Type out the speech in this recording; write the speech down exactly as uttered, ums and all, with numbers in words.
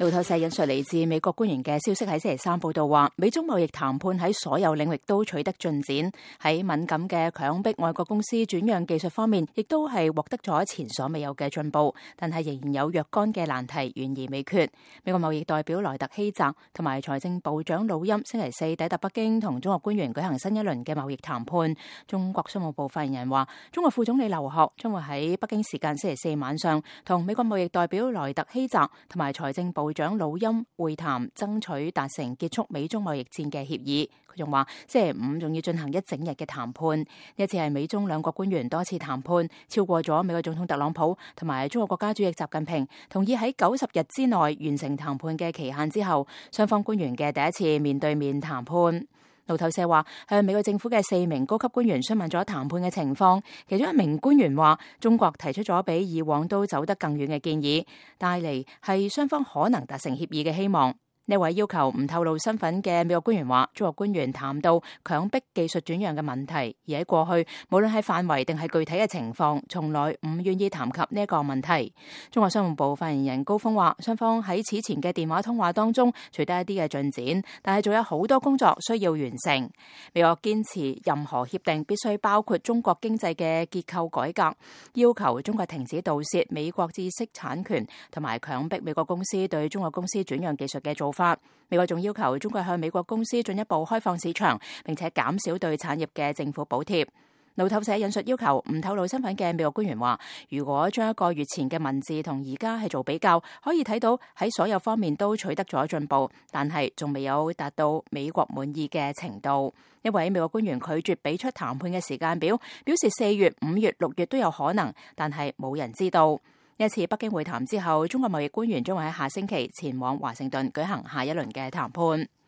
路透社引述嚟自美國官員嘅消息喺星期三報道話，美中貿易談判喺所有領域都取得進展，喺敏感嘅強迫外國公司轉讓技術方面，亦都係獲得咗前所未有嘅進步，但係仍然有若干嘅難題懸而未決。美國貿易代表萊特希澤同埋財政部長魯欽星期四抵達北京，同中國官員舉行新一輪嘅貿易談判。中國商務部發言人話，中國副總理劉鶴將會喺北京時間星期四晚上同美國貿易代表萊特希澤同埋財政部長魯欽會談，爭取達成結束美中貿易戰嘅協議。佢仲話，星期五仲要進行一整日嘅談判。呢次係美中兩國官員多次談判，超過咗美國總統特朗普同埋中國國家主席習近平同意喺九十日之內完成談判嘅期限之後，雙方官員嘅第一次面對面談判。路透社話，向美國政府嘅四名高級官員詢問咗談判嘅情況，其中一名官員話，中國提出咗比以往都走得更遠嘅建議，帶嚟係雙方可能達成協議嘅希望。呢位要求唔透露身份嘅美國官員話，中國官員談到強迫技術轉讓嘅問題，而喺過去無論係範圍定係具體嘅情況，從來唔願意談及呢一個問題。中國商務部發言人高峰話，雙方喺此前嘅電話通話當中取得一啲嘅進展，但係仲有好多工作需要完成。美國堅持任何協定必須包括中國經濟嘅結構改革，要求中國停止盜竊美國知識產權，同埋強迫美國公司對中國公司轉讓技術嘅做法。美國仲要求中國向美國公司進一步開放市場，並且減少對產業嘅政府補貼。路透社引述要求唔透露身份嘅美國官員話，如果將一個月前嘅文字同而家係做比較，可以睇到喺所有方面都取得咗進步，但係仲未有達到美國滿意嘅程度。一位美國官員拒絕俾出談判嘅時間表，表示四月、五月、六月都有可能，但係冇人知道。一次北京會談之後，中國貿易官員將會喺下星期前往華盛頓舉行下一輪嘅談判。